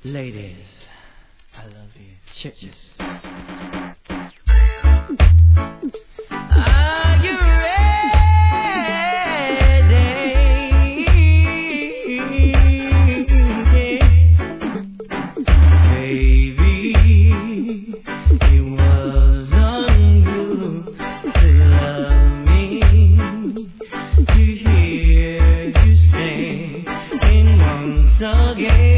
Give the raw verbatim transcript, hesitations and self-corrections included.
Ladies, I love you. Check this. Are you ready? Baby, it wasn't you to love me, to hear you sing once again.